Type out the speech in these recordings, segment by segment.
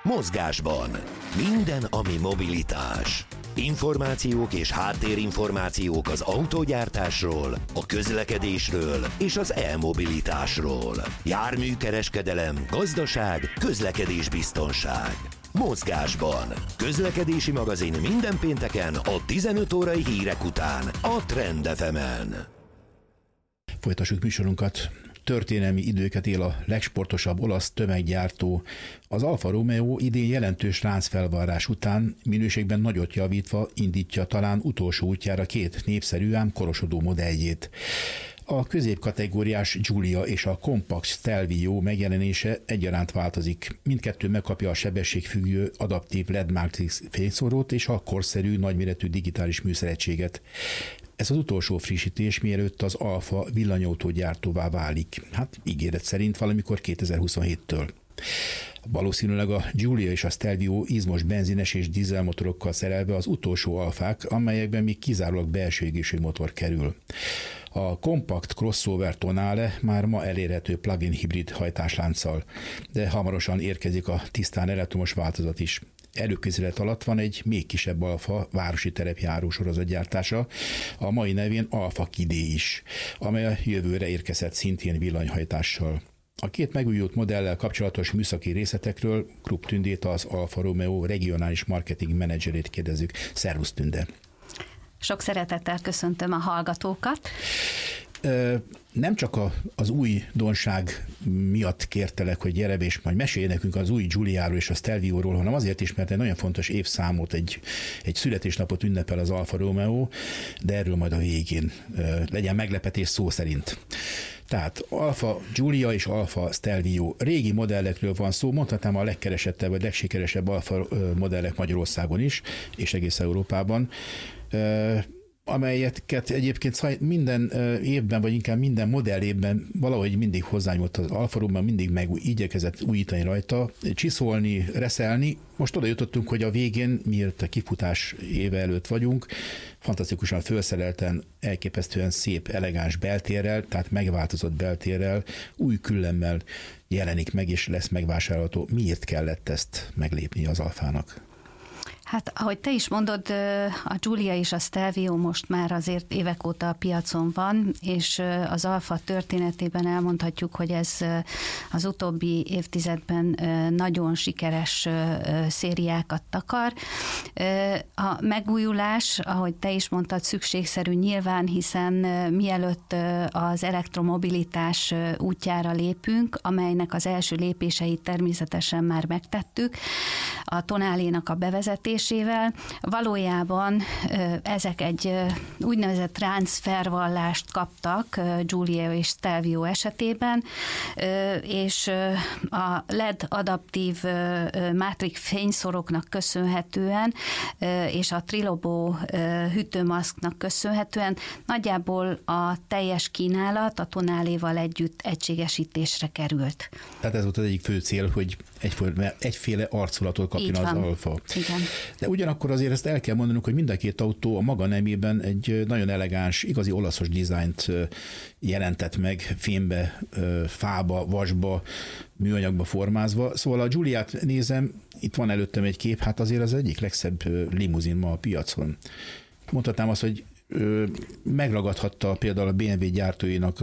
Mozgásban. Minden, ami mobilitás. Információk és háttérinformációk az autógyártásról, a közlekedésről és az e-mobilitásról. Járműkereskedelem, gazdaság, közlekedésbiztonság. Mozgásban. Közlekedési magazin minden pénteken a 15 órai hírek után a Trend FM-en. Folytassuk műsorunkat. Történelmi időket él a legsportosabb olasz tömeggyártó. Az Alfa Romeo idén jelentős láncfelvarrás után minőségben nagyot javítva indítja talán utolsó útjára két népszerű, ám korosodó modelljét. A középkategóriás Giulia és a kompakt Stelvio megjelenése egyaránt változik. Mindkettő megkapja a sebességfüggő adaptív LED Matrix fényszórót és a korszerű nagyméretű digitális műszeregységet. Ez az utolsó frissítés, mielőtt az Alfa villanyautógyártóvá válik. Hát ígéret szerint valamikor 2027-től. Valószínűleg a Giulia és a Stelvio izmos benzines és dízelmotorokkal szerelve az utolsó alfák, amelyekben még kizárólag belső égésű motor kerül. A kompakt crossover Tonale már ma elérhető plug-in hibrid hajtáslánccal, de hamarosan érkezik a tisztán elektromos változat is. Előkészület alatt van egy még kisebb Alfa városi terepjáró sorozatgyártása, a mai nevén Alfa Kidé is, amely a jövőre érkezett szintén villanyhajtással. A két megújult modellel kapcsolatos műszaki részletekről Krupp Tündét, az Alfa Romeo regionális marketing menedzserét kérdezzük. Szervusz, Tünde! Sok szeretettel köszöntöm a hallgatókat. Nem csak az újdonság miatt kértelek, hogy gyere és majd mesélj nekünk az új Giuliáról és a Stelvioról, hanem azért is, mert egy nagyon fontos évszámot, egy születésnapot ünnepel az Alfa Romeo, de erről majd a végén legyen meglepetés szó szerint. Tehát Alfa Giulia és Alfa Stelvio régi modellekről van szó, mondhatnám a legkeresettebb vagy legsikeresebb Alfa modellek Magyarországon is, és egész Európában, amelyeket egyébként minden évben, vagy inkább minden modell évben valahogy mindig hozzányúlt az Alfa Romeo, mindig igyekezett újítani rajta, csiszolni, reszelni. Most oda jutottunk, hogy a végén, miért a kifutás éve előtt vagyunk, fantasztikusan felszerelten, elképesztően szép, elegáns beltérrel, tehát megváltozott beltérrel, új küllemmel jelenik meg, és lesz megvásárolható. Miért kellett ezt meglépni az Alfának? Hát, ahogy te is mondod, a Giulia és a Stelvio most már azért évek óta a piacon van, és az Alfa történetében elmondhatjuk, hogy ez az utóbbi évtizedben nagyon sikeres szériákat takar. A megújulás, ahogy te is mondtad, szükségszerű nyilván, hiszen mielőtt az elektromobilitás útjára lépünk, amelynek az első lépéseit természetesen már megtettük, a Tonalénak a bevezetésével. Valójában ezek egy úgynevezett ráncfelvallást kaptak Giulia és Stelvio esetében, és a LED adaptív Matrix fényszoroknak köszönhetően, és a Trilobo hűtőmaszknak köszönhetően nagyjából a teljes kínálat a Tonaléval együtt egységesítésre került. Tehát ez volt az egyik fő cél, hogy egyféle arculatot kapjon az Alfa. Igen. De ugyanakkor azért ezt el kell mondanunk, hogy mind a két autó a maga nemében egy nagyon elegáns, igazi olaszos dizájnt jelentett meg, fémbe, fába, vasba, műanyagba formázva. Szóval a Giuliát nézem, itt van előttem egy kép, hát azért az egyik legszebb limuzin ma a piacon. Mondhatnám azt, hogy megragadhatta például a BMW gyártóinak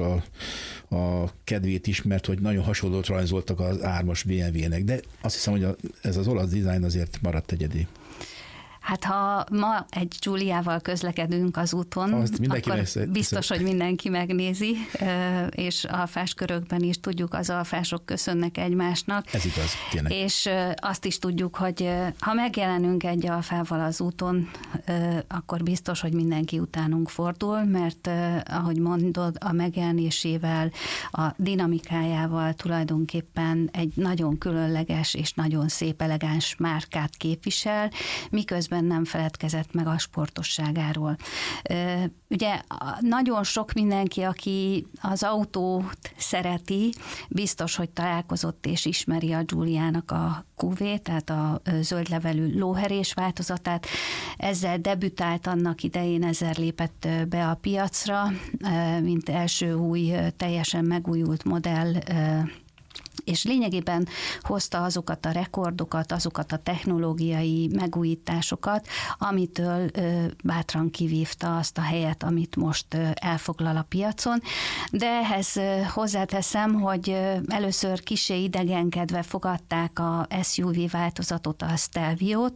a kedvét is, mert hogy nagyon hasonlót rajzoltak az 3-as BMW-nek, de azt hiszem, hogy ez az olasz dizájn azért maradt egyedi. Hát ha ma egy Giuliával közlekedünk az úton, akkor biztos, hogy mindenki megnézi, és alfás körökben is tudjuk, az alfások köszönnek egymásnak. Ez igaz, tényleg. És azt is tudjuk, hogy ha megjelenünk egy alfával az úton, akkor biztos, hogy mindenki utánunk fordul, mert ahogy mondod, a megjelenésével, a dinamikájával tulajdonképpen egy nagyon különleges és nagyon szép, elegáns márkát képvisel, miközben nem feledkezett meg a sportosságáról. Ugye nagyon sok mindenki, aki az autót szereti, biztos, hogy találkozott és ismeri a Giuliának a QV, tehát a zöldlevelű lóherés változatát. Ezzel debütált annak idején, ezzel lépett be a piacra, mint első új, teljesen megújult modell, és lényegében hozta azokat a rekordokat, azokat a technológiai megújításokat, amitől bátran kivívta azt a helyet, amit most elfoglal a piacon. De ehhez hozzáteszem, hogy először kissé idegenkedve fogadták a SUV változatot, a Stelviót.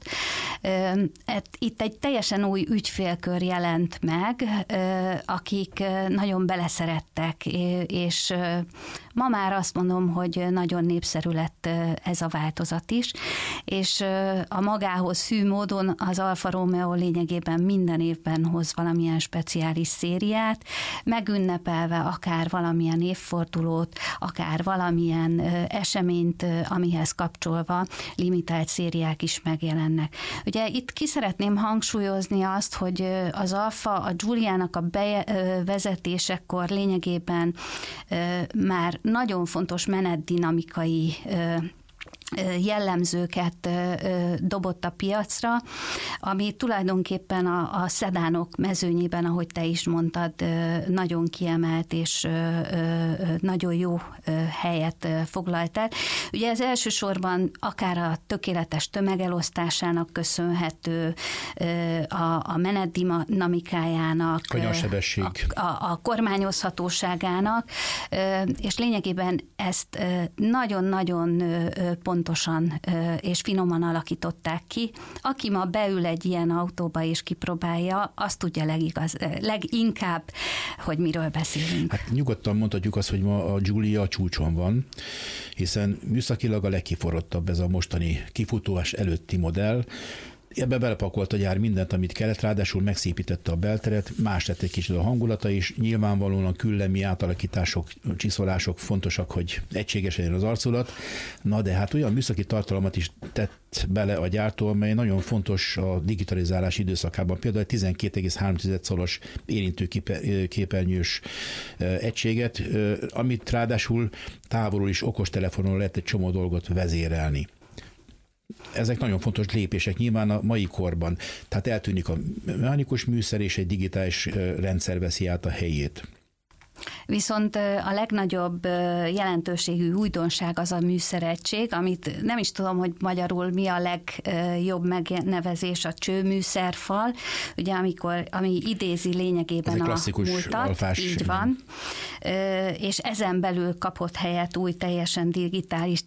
Itt egy teljesen új ügyfélkör jelent meg, akik nagyon beleszerettek, és ma már azt mondom, hogy nagyon népszerű lett ez a változat is, és a magához hű módon az Alfa Romeo lényegében minden évben hoz valamilyen speciális szériát, megünnepelve akár valamilyen évfordulót, akár valamilyen eseményt, amihez kapcsolva limitált szériák is megjelennek. Ugye itt ki szeretném hangsúlyozni azt, hogy az Alfa a Giuliának a bevezetésekor lényegében már nagyon fontos menetdinamikai jellemzőket dobott a piacra, ami tulajdonképpen a szedánok mezőnyében, ahogy te is mondtad, nagyon kiemelt és nagyon jó helyet foglalt el. Ugye ez elsősorban akár a tökéletes tömegelosztásának köszönhető, a menetdinamikájának, a kormányozhatóságának, és lényegében ezt nagyon-nagyon pontosan és finoman alakították ki. Aki ma beül egy ilyen autóba és kipróbálja, azt tudja leginkább, hogy miről beszélünk. Hát nyugodtan mondhatjuk azt, hogy ma a Giulia a csúcson van, hiszen műszakilag a legkiforrottabb ez a mostani kifutás előtti modell. Ebbe belepakolt a gyár mindent, amit kellett, ráadásul megszépítette a belteret, más lett egy kicsit a hangulata is, nyilvánvalóan a küllemi átalakítások, csiszolások fontosak, hogy egységes legyen az arculat, na de hát olyan műszaki tartalmat is tett bele a gyártó, amely nagyon fontos a digitalizálás időszakában, például egy 12,3 szoros érintőképernyős egységet, amit ráadásul távolról is okostelefonon lehet egy csomó dolgot vezérelni. Ezek nagyon fontos lépések nyilván a mai korban. Tehát eltűnik a mechanikus műszer, és egy digitális rendszer veszi át a helyét. Viszont a legnagyobb jelentőségű újdonság az a műszeregység, amit nem is tudom, hogy magyarul mi a legjobb megnevezés, a csőműszerfal, ugye ami idézi lényegében a múltat, alfás. Így van, és ezen belül kapott helyet új teljesen digitális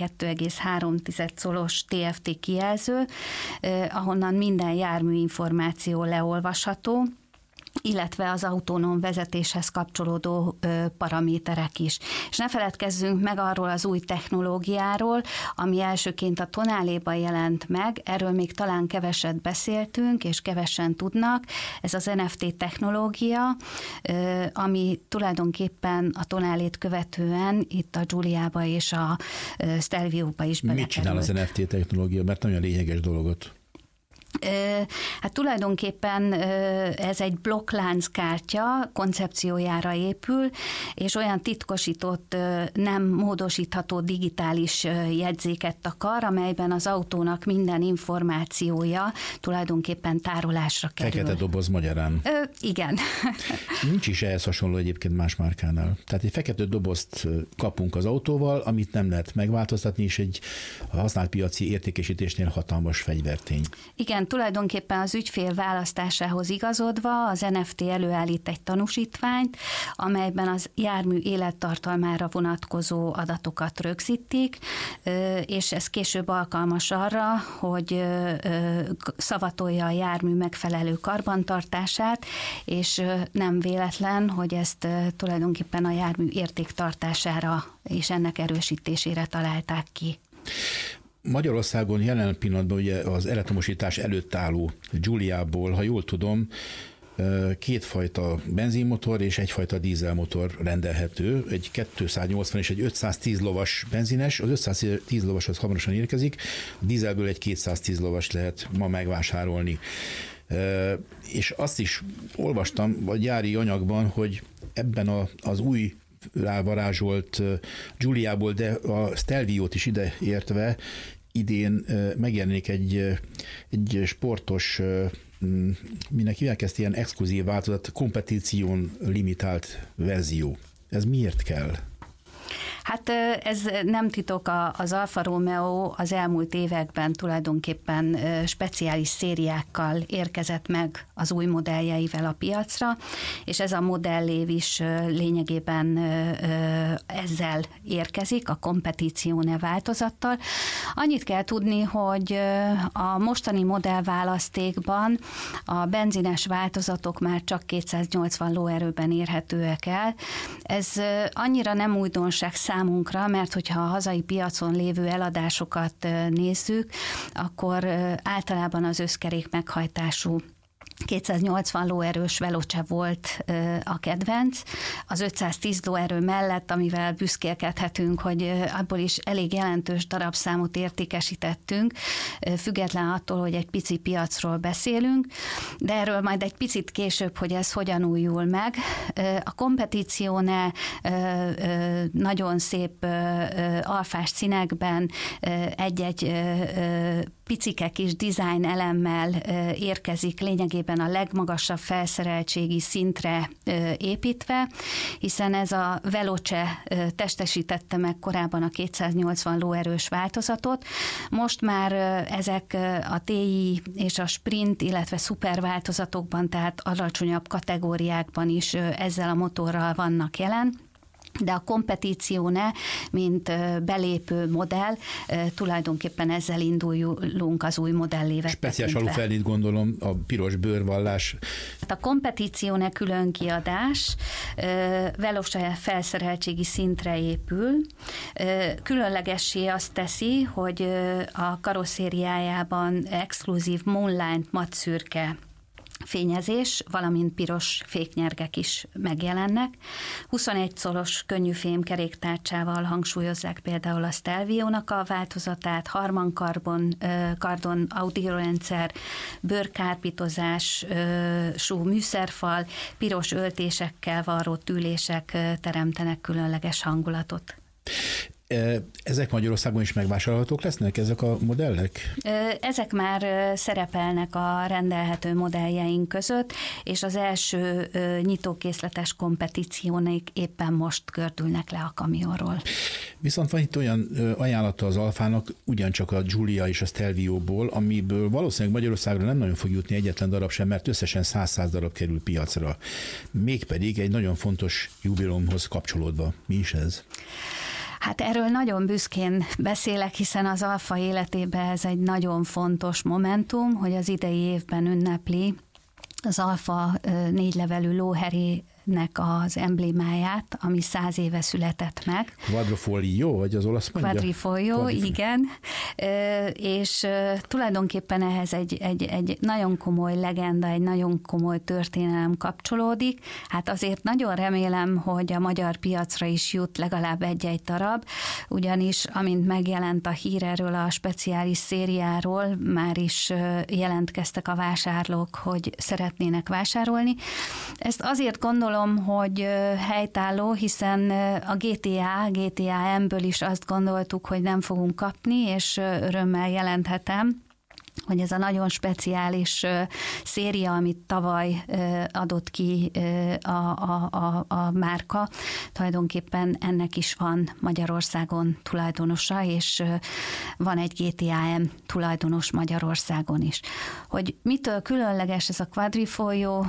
12,3 szoros TFT kijelző, ahonnan minden jármű információ leolvasható, illetve az autonóm vezetéshez kapcsolódó paraméterek is. És ne feledkezzünk meg arról az új technológiáról, ami elsőként a Tonaléban jelent meg, erről még talán keveset beszéltünk, és kevesen tudnak. Ez az NFT technológia, ami tulajdonképpen a Tonalét követően itt a Giuliába és a Stelvióba is belekerült. Mit csinál az NFT technológia? Mert nagyon lényeges dolgot. Hát tulajdonképpen ez egy blokklánckártya koncepciójára épül, és olyan titkosított, nem módosítható digitális jegyzéket akar, amelyben az autónak minden információja tulajdonképpen tárolásra kerül. Fekete doboz magyarán. Igen. Nincs is ehhez hasonló egyébként más márkánál. Tehát egy fekete dobozt kapunk az autóval, amit nem lehet megváltoztatni, és egy használt piaci értékesítésnél hatalmas fegyvertény. Igen, tulajdonképpen az ügyfél választásához igazodva az NFT előállít egy tanúsítványt, amelyben az jármű élettartalmára vonatkozó adatokat rögzítik, és ez később alkalmas arra, hogy szavatolja a jármű megfelelő karbantartását, és nem véletlen, hogy ezt tulajdonképpen a jármű értéktartására és ennek erősítésére találták ki. Magyarországon jelen pillanatban ugye az elektromosítás előtt álló Giuliából, ha jól tudom, kétfajta benzinmotor és egyfajta dízelmotor rendelhető, egy 280 és egy 510 lovas benzines, az 510 lovas az hamarosan érkezik, a dízelből egy 210 lovas lehet ma megvásárolni. És azt is olvastam a gyári anyagban, hogy ebben az új rávarázsolt Giuliából, de a Stelviót is ide értve idén megjelenik egy sportos, minek hívják ezt, ilyen exkluzív változat, kompetición limitált verzió. Ez miért kell? Hát ez nem titok, az Alfa Romeo az elmúlt években tulajdonképpen speciális szériákkal érkezett meg az új modelljeivel a piacra, és ez a modellév is lényegében ezzel érkezik, a Competizione változattal. Annyit kell tudni, hogy a mostani modellválasztékban a benzines változatok már csak 280 lóerőben érhetőek el. Ez annyira nem újdonság számunkra, mert hogyha a hazai piacon lévő eladásokat nézzük, akkor általában az összkerék meghajtású 280 lóerős Veloce volt a kedvenc. Az 510 lóerő mellett, amivel büszkélkedhetünk, hogy abból is elég jelentős darabszámot értékesítettünk, független attól, hogy egy pici piacról beszélünk, de erről majd egy picit később, hogy ez hogyan újul meg. A Competizione nagyon szép alfás színekben egy-egy picike kis design elemmel érkezik lényegében a legmagasabb felszereltségi szintre építve, hiszen ez a Veloce testesítette meg korábban a 280 lóerős változatot. Most már ezek a TI és a Sprint, illetve szuper változatokban, tehát alacsonyabb kategóriákban is ezzel a motorral vannak jelen. De a Competizione, mint belépő modell, tulajdonképpen ezzel indulunk az új modellévet. Speciális alufelnit gondolom, a piros bőrvallás. A Competizione külön kiadás, Veloce felszereltségi szintre épül. Különlegessé azt teszi, hogy a karosszériájában exkluzív Moonlight matszürke fényezés, valamint piros féknyergek is megjelennek. 21 szoros könnyű fém keréktárcsával hangsúlyozzák például a Stelvio-nak a változatát, Harman kardon audiorendszer, bőrkárpitozású műszerfal, piros öltésekkel varrott ülések teremtenek különleges hangulatot. Ezek Magyarországon is megvásárolhatók lesznek, ezek a modellek? Ezek már szerepelnek a rendelhető modelljeink között, és az első nyitókészletes Competizione-ik éppen most gördülnek le a kamionról. Viszont van itt olyan ajánlata az Alfának, ugyancsak a Giulia és a Stelvio-ból, amiből valószínűleg Magyarországra nem nagyon fog jutni egyetlen darab sem, mert összesen 100 darab kerül piacra. Mégpedig egy nagyon fontos jubileumhoz kapcsolódva. Mi is ez? Hát erről nagyon büszkén beszélek, hiszen az Alfa életében ez egy nagyon fontos momentum, hogy az idei évben ünnepli az Alfa 4 levelű lóherének az emblémáját, ami 100 éve született meg. Quadrifoglio, vagy az olasz mondja? Quadrifoglio, igen. És tulajdonképpen ehhez egy nagyon komoly legenda, egy nagyon komoly történelem kapcsolódik. Hát azért nagyon remélem, hogy a magyar piacra is jut legalább egy-egy darab, ugyanis amint megjelent a hír erről a speciális szériáról, már is jelentkeztek a vásárlók, hogy szeretnének vásárolni. Ezt azért gondolom, hogy helytálló, hiszen a GTA M-ből is azt gondoltuk, hogy nem fogunk kapni, és örömmel jelenthetem, hogy ez a nagyon speciális széria, amit tavaly adott ki a márka, tulajdonképpen ennek is van Magyarországon tulajdonosa, és van egy GTAM tulajdonos Magyarországon is. Hogy mitől különleges ez a Quadrifoglio?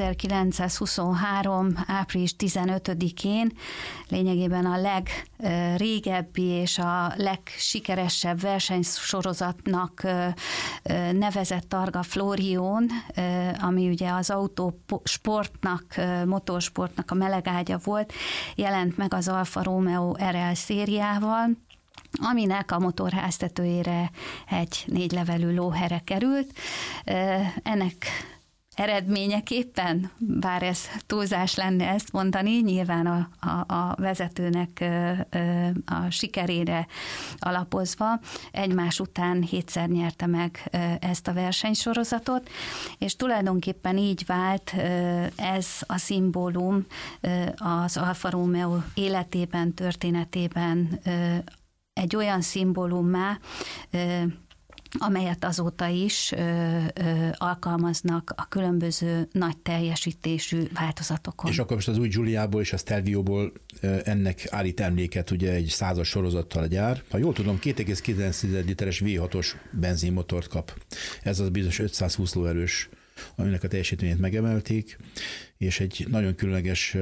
1923. április 15-én lényegében a legrégebbi és a legsikeresebb versenysorozatnak nevezett Targa Florión, ami ugye az autósportnak, motorsportnak a melegágya volt, jelent meg az Alfa Romeo RL szériával, aminek a motorháztetőjére egy 4 levelű lóhere került. Ennek eredményeképpen, bár ez túlzás lenne ezt mondani, nyilván a vezetőnek a sikerére alapozva egymás után 7-szer nyerte meg ezt a versenysorozatot, és tulajdonképpen így vált ez a szimbólum az Alfa Romeo életében, történetében egy olyan szimbólummá, amelyet azóta is alkalmaznak a különböző nagy teljesítésű változatokon. És akkor most az új Giuliából és a Stelvioból ennek állít emléket ugye egy 100-as sorozattal a gyár. Ha jól tudom, 2,9 literes V6-os benzinmotort kap. Ez az bizonyos 520 lóerős, aminek a teljesítményét megemelték, és egy nagyon különleges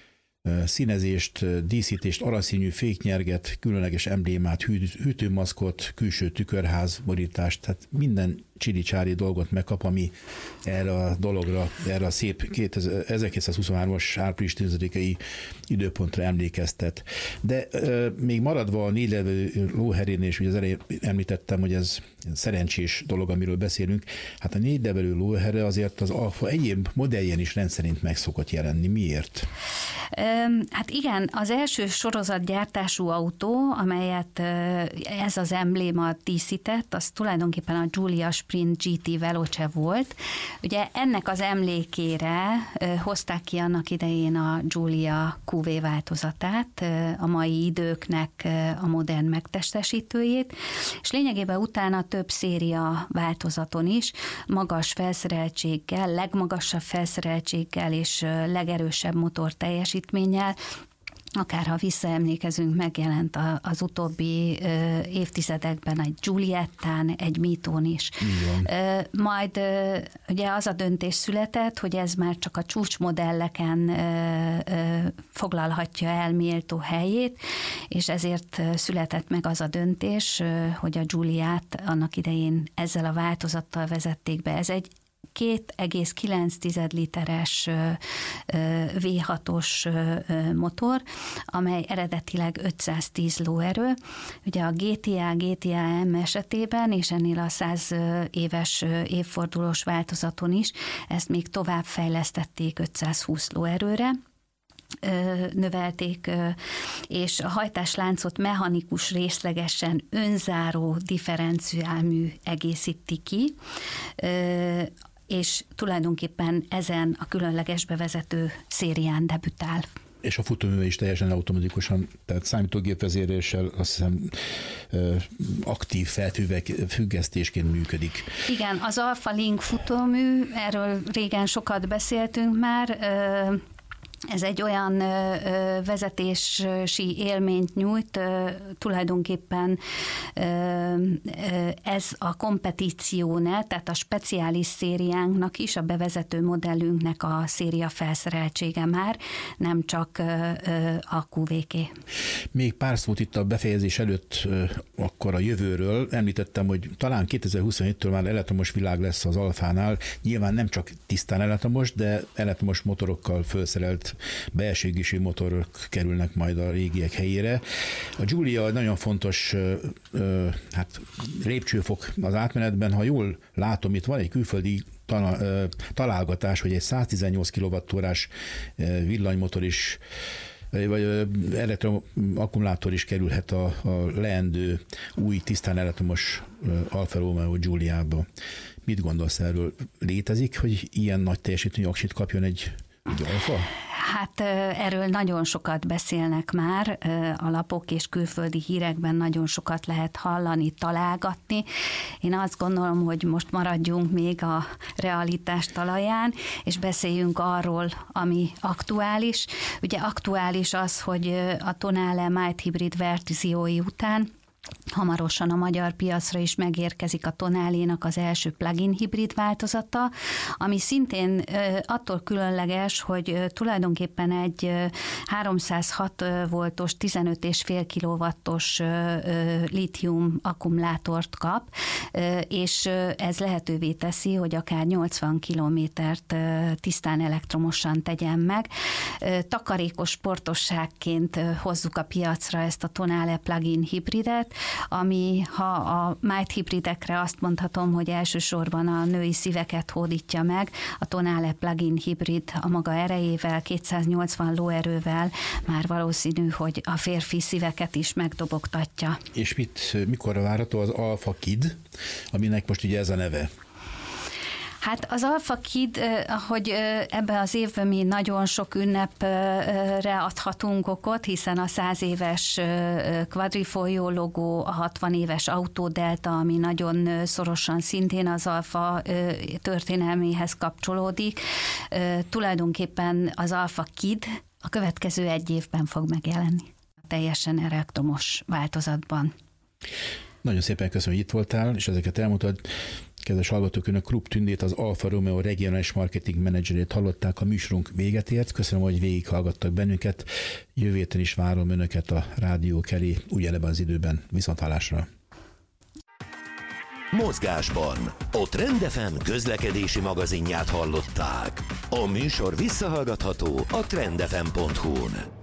színezést, díszítést, aranyszínű féknyerget, különleges emblémát, hűtőmaszkot, külső tükörház borítást, tehát minden csili-csári dolgot megkap, ami erre a dologra, erre a szép 1923-as április 10-i időpontra emlékeztet. De még maradva a 4 levelű lóherén, és ugye az elején említettem, hogy ez szerencsés dolog, amiről beszélünk, hát a 4 levelű lóherre azért az Alfa egyéb modelljén is rendszerint meg szokott jelenni. Miért? Hát igen, az első sorozatgyártású autó, amelyet ez az embléma díszített, az tulajdonképpen a Giulia Sprint GT Veloce volt. Ugye ennek az emlékére hozták ki annak idején a Giulia QV változatát, a mai időknek a modern megtestesítőjét, és lényegében utána több széria változaton is magas felszereltséggel, legmagasabb felszereltséggel és legerősebb motor teljesítménnyel, akár ha visszaemlékezünk, megjelent az utóbbi évtizedekben egy Giuliettán, egy Mitón is. Majd ugye az a döntés született, hogy ez már csak a csúcsmodelleken foglalhatja el méltó helyét, és ezért született meg az a döntés, hogy a Giuliát annak idején ezzel a változattal vezették be. Ez egy 2,9 literes V6-os motor, amely eredetileg 510 lóerő. Ugye a GTM esetében, és ennél a 100 éves évfordulós változaton is, ezt még tovább fejlesztették 520 lóerőre, növelték, és a hajtásláncot mechanikus részlegesen önzáró differenciálmű egészíti ki, és tulajdonképpen ezen a különleges bevezető szérián debütál. És a futóműve is teljesen automatikusan, tehát számítógépvezéréssel azt hiszem aktív felfüggesztésként működik. Igen, az Alfa Link futómű, erről régen sokat beszéltünk már, ez egy olyan vezetési élményt nyújt, tulajdonképpen ez a kompeticióne, tehát a speciális szériánknak is, a bevezető modellünknek a széria felszereltsége már, nem csak a QV-ké. Még pár szót itt a befejezés előtt akkor a jövőről. Említettem, hogy talán 2027-től már elektromos világ lesz az Alfánál. Nyilván nem csak tisztán elektromos, de elektromos motorokkal felszerelt belső égésű motorok kerülnek majd a régiek helyére. A Giulia nagyon fontos lépcsőfok az átmenetben. Ha jól látom, itt van egy külföldi találgatás, hogy egy 118 kWh-s villanymotor is, vagy elektroakkumulátor is kerülhet a leendő új tisztán elektromos Alfa Romeo Giuliába. Mit gondolsz erről? Létezik, hogy ilyen nagy teljesítményű aksit kapjon egy Alfa? Hát erről nagyon sokat beszélnek már, a lapok és külföldi hírekben nagyon sokat lehet hallani, találgatni. Én azt gondolom, hogy most maradjunk még a realitás talaján, és beszéljünk arról, ami aktuális. Ugye aktuális az, hogy a Tonale Mild Hybrid verziói után hamarosan a magyar piacra is megérkezik a Tonalénak az első plug-in hibrid változata, ami szintén attól különleges, hogy tulajdonképpen egy 306 voltos, 15,5 kW-os lítium akkumulátort kap, és ez lehetővé teszi, hogy akár 80 kilométert tisztán elektromosan tegyen meg. Takarékos sportosságként hozzuk a piacra ezt a Tonale plug-in hibridet, ami, ha a mild hibridekre azt mondhatom, hogy elsősorban a női szíveket hódítja meg, a Tonale plug-in hibrid a maga erejével, 280 lóerővel már valószínű, hogy a férfi szíveket is megdobogtatja. És mikor várható az Alfa Kid, aminek most ugye ez a neve? Hát az Alfa Kid, hogy ebben az évben mi nagyon sok ünnepre adhatunk okot, hiszen a 100 éves Quadrifoglio logó, a 60 éves Autodelta, ami nagyon szorosan szintén az Alfa történelméhez kapcsolódik. Tulajdonképpen az Alfa Kid a következő egy évben fog megjelenni. Teljesen elektromos változatban. Nagyon szépen köszönöm, hogy itt voltál, és ezeket elmondtad. Kedves hallgatók, önök Krupp Tündét, az Alfa Romeo regionális marketing menedzserét hallották, a műsorunk véget ért. Köszönöm, hogy végighallgattak bennünket. Jövő héten is várom önöket a rádiók elé, ugyanebben az időben. Viszonthallásra! Mozgásban a Trend FM közlekedési magazinját hallották. A műsor visszahallgatható a trendfm.hu-n.